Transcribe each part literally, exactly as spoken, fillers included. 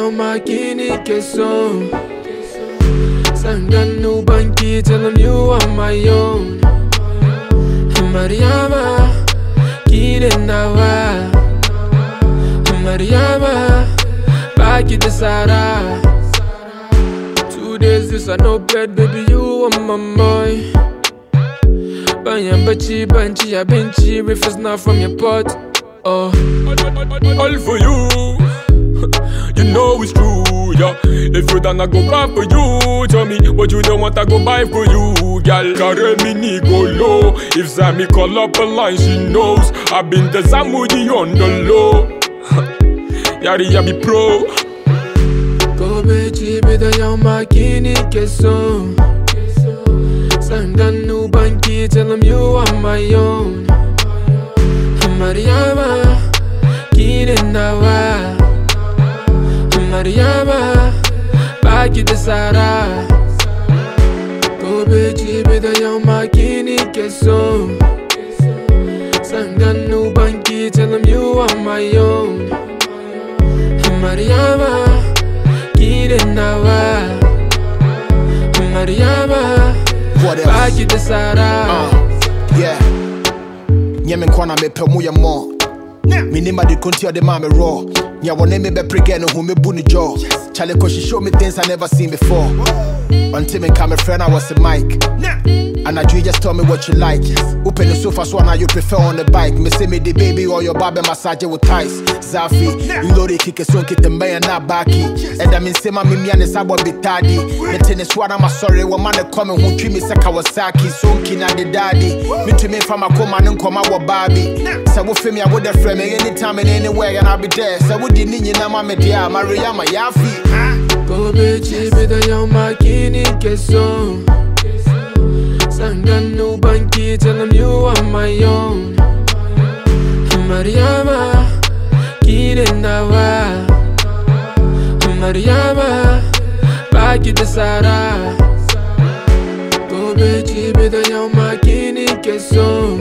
yo makini keso. Sanganu banki, tell him you are my own. Mariama, kine nawa. Mariama, baki de Sara. Two days this I no bed, baby you are my boy. Banyam bachi banchi ya benchi, if it's not from your pot. Oh, all for you. You know it's true, yeah. If you don't go back for you, tell me what you don't want to go buy for you, girl. Carry me ni go low. If Sammy call up a line, she knows I've been the Zamudi on the low. Yari ya be pro. Go bechi be the young makini keso. Sanganu banki, tell him you are my own. Mariama, kine nawa. Mariama, baki de Sara. Go bechi be the young makini keso. Sanganu banki, tell him you are my own. Mariama, kine nawa. Mariama, baki de Sara. Uh, yeah. Nyemen kwana me pe mu ye mo. Minima de konti de ma me raw. Nya wone me be pregene who me bu ni jaw. Charlie cause she show me things I never seen before. Until me come a friend I was a mic. And I do just tell me what you like. Open the sofa so now you prefer on the bike. Me say me the baby or your baby massage with ties. Zafi, you know they kick a song kit the man na baki. And I mean say my mimi and sabo bitadi. Me tennis one I'm sorry one man coming who treat me say Kawasaki. So kina the daddy. Me to me from a come and come out Barbie. So we feel me I would have friend me anytime and anywhere and I'll be there. So we didn't need na mama dia Maria my yafi. Go bechi be the young makini keso. Sanganu banki, tell him you are my own. Mariama, kine nawa. Mariama, baki de Sara. Go bechi be the young makini keso.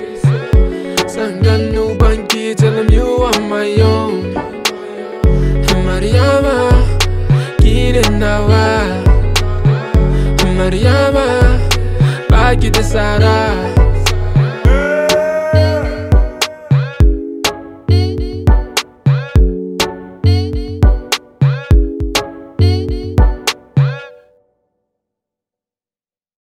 Sanganu banki, tell him you are my own. Mariama, kine nawa. Mariama, baki de Sara.